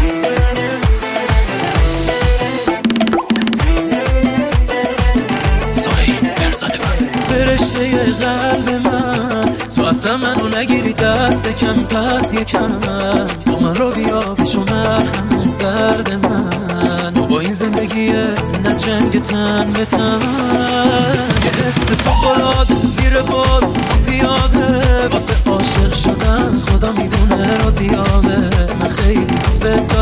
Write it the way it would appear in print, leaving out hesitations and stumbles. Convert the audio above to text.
فرشته قلب من، تو اصلا منو نگیری دست کم پس یکم با من رو بیا بشو مرهم تو درد من. تو با این زندگیه نه جنگ تن به تن، یه حس فوق‌العاده زیر باد پیاده واسه عاشق شدن. خدا میدونه راضیامه، من خیلی دوست